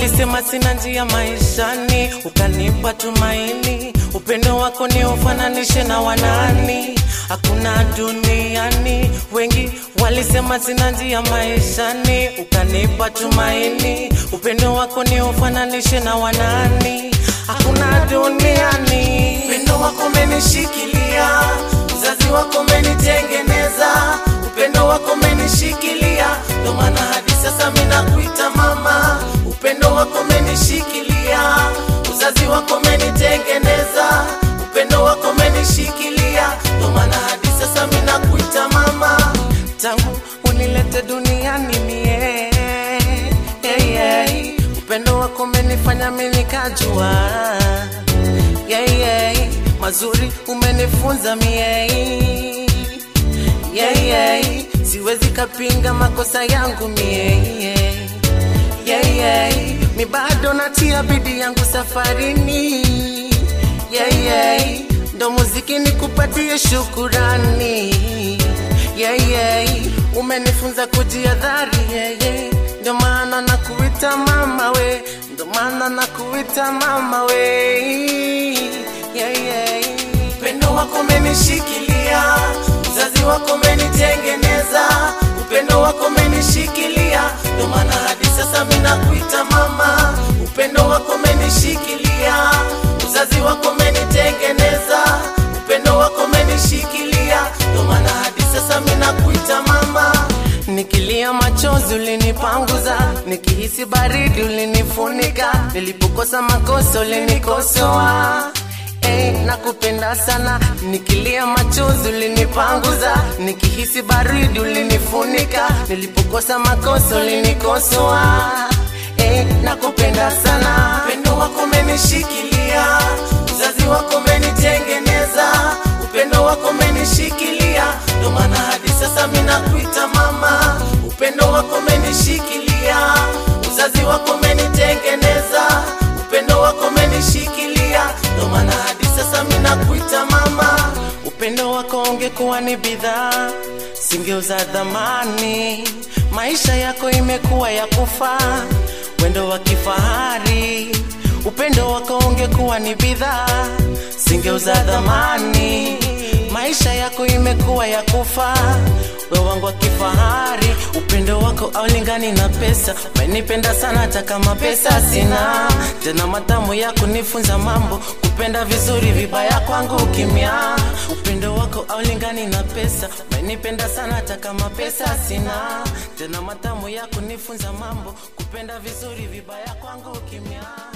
walisema sina njia maishani, ukanipa tumaini. Upendo wako ni ufananishe na wanani, hakuna duniani. Wengi walisema sina njia maishani, ukanipa tumaini. Upendo wako ni ufananishe na wanani, hakuna duniani. Upendo wako umenishikilia, uzazi wako umenitengeneza. Upendo wako umenishikilia, ndo maana hadi sasa mimi nakuita mama. Upendo wako umenishikilia, uzazi wako umenitengeneza. Upendo wako umenishikilia, ndo maana hadi sasa mimi nakuita mama. Tangu unilete duniani mie, upendo wako umenifanya mimi nikajua, mazuri umenifunza mie, siwezi kapinga makosa yangu mie, mi bado natia bidii yangu safarini, ndo muziki nikupatie shukurani, umenifunza kujiadhari, ndo maana nakuita mama we, ndo maana nakuita mama we, upendo wako umenishikilia, uzazi wako umenitengeneza. Upendo wako umenishikilia, ndo maana hadi sasa mimi nakuita mama. Upendo wako umenishikilia, uzazi wako umenitengeneza. Upendo wako umenishikilia, ndo maana hadi sasa mimi nakuita mama. Nikilia machozi ulinipanguza, nikihisi baridi ulinifunika, nilipokosa makosa ulinikosoa. Nakupenda sana, nikilia machozi ulinipanguza, nikihisi baridi ulinifunika, nilipokosa makosa ulinikosoa. Nakupenda sana. Upendo wako umenishikilia, uzazi wako umenitengeneza. Upendo wako umenishikilia, ndo maana hadi sasa mimi nakuita mama. Upendo wako umenishikilia, uzazi wako umenitengeneza. Upendo wako umenishikilia, ndo maana hadi sasa mimi nakuita mama. Upendo wako ungekuwa ni bidhaa, singeuza dhamani. Maisha yako imekuwa ya kufa, wendo wa kifahari. Upendo wako ungekuwa ni bidhaa, singeuza dhamani. Maisha yako imekuwa ya kufa, wewe wangu wa kifahari. Upendo wako haulingani na pesa, umenipenda sana hata kama pesa sina. Tena matamu yako nifunza mambo, kupenda vizuri vibaya kwangu kimya. Upendo wako haulingani na pesa, umenipenda sana hata kama pesa sina. Tena matamu yako nifunza mambo, kupenda vizuri vibaya kwangu kimya.